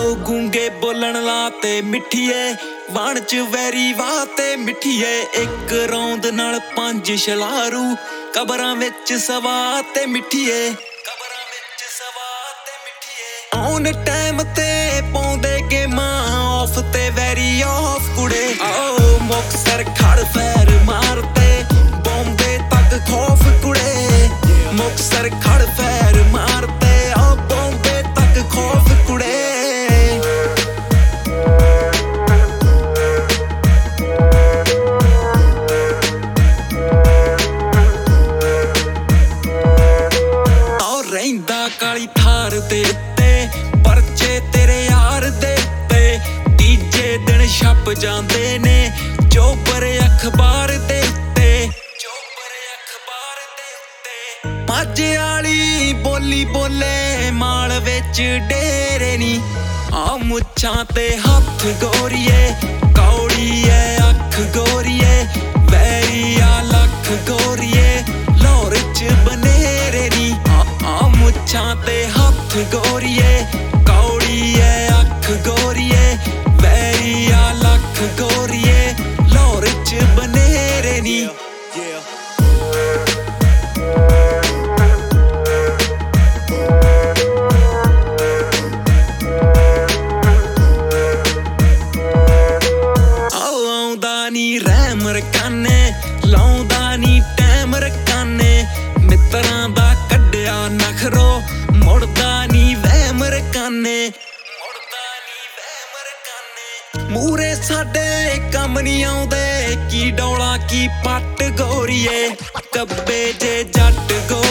ਗੂੰਗੇ ਬੋਲਣ ਲਾ ਤੇ ਮਿੱਠੀਏ ਵਣ ਚ ਵੈਰੀ ਵਾਹ ਤੇ ਮਿੱਠੀਏ ਇੱਕ ਰੌਂਦ ਨਾਲ 5 ਛਲਾਰੂ ਕਬਰਾਂ ਵਿੱਚ ਸਵਾ ਤੇ ਮਿੱਠੀਏ ਔਨ ਟਾਈਮ ਤੇ ਪਾਉਂਦੇ ਗੇਮਾਂ ਆਫ ਤੇ ਵੈਰੀ ਆਫ ਕੁੜੇ ਆਓ ਮੁਕਤਸਰ ਖੜ ਫੈਰ ਮਾਰਤੇ ਬੰਬੇ ਤੱਕ ਖੌਫ ਕੁੜੇ ਮੁਕਤਸਰ ਖੜ ਫੈਰ ਮਾਰਤੇ ਆ ਬੰਬੇ ਤੱਕ ਖੌਫ ਕੁੜੇ ਰਹਿੰਦਾ ਕਾਲੀ ਥਾਰ ਦੇ ਉੱਤੇ ਪਰਚੇ ਤੇਰੇ ਯਾਰ ਦੇ ਉੱਤੇ ਤੀਜੇ ਦਿਨ ਛਪ ਜਾਂਦੇ ਨੇ ਚੋਬਰ ਅਖਬਾਰ ਦੇ ਉੱਤੇ ਮਾਝੇ ਵਾਲੀ ਬੋਲੀ ਬੋਲੇ ਮਾਲ ਵਿੱਚ ਡੇਰੇ ਨੀ ਆ ਮੁੱਛਾਂ ਤੇ ਹੱਥ ਗੋਰੀਏ ਕੌੜੀ ਐ ਅੱਖ ਗੋਰੀਏ ਵੈਰੀ ਆ ਲੱਖ ਗੋਰੀਏ ਲਾਹੌਰ ਚ ਬਨੇਰੇ ਨੀ ਮੁੱਛਾਂ ਤੇ ਹੱਥ ਗੋਰੀਏ ਕੌੜੀ ਐ ਅੱਖ ਗੋਰੀਏ ਵੈਰੀ ਆ ਲੱਖ ਗੋਰੀਏ ਲਾਹੌਰ ਚ ਬਨੇਰੇ ਨੀ ਆਉਂਦਾ ਨੀ ਰਹਿਮ ਰਕਾਨੇ ਲਾਉਂਦਾ ਨੀ ਟੈਮ ਰਕਾਨੇ ਮਿੱਤਰਾਂ ਦਾ ਕੱਢਿਆ ਨਖਰੋ ਮੁੜਦਾ ਨੀ ਵਹਿਮ ਰਕਾਨੇ ਮੂਰੇ ਸਾਡੇ ਕੰਮ ਨੀ ਆਉਂਦੇ ਕੀ ਡੌਲਾ ਕੀ ਪੱਟ ਗੋਰੀਏ ਕੱਬੇ ਜੇ ਜੱਟ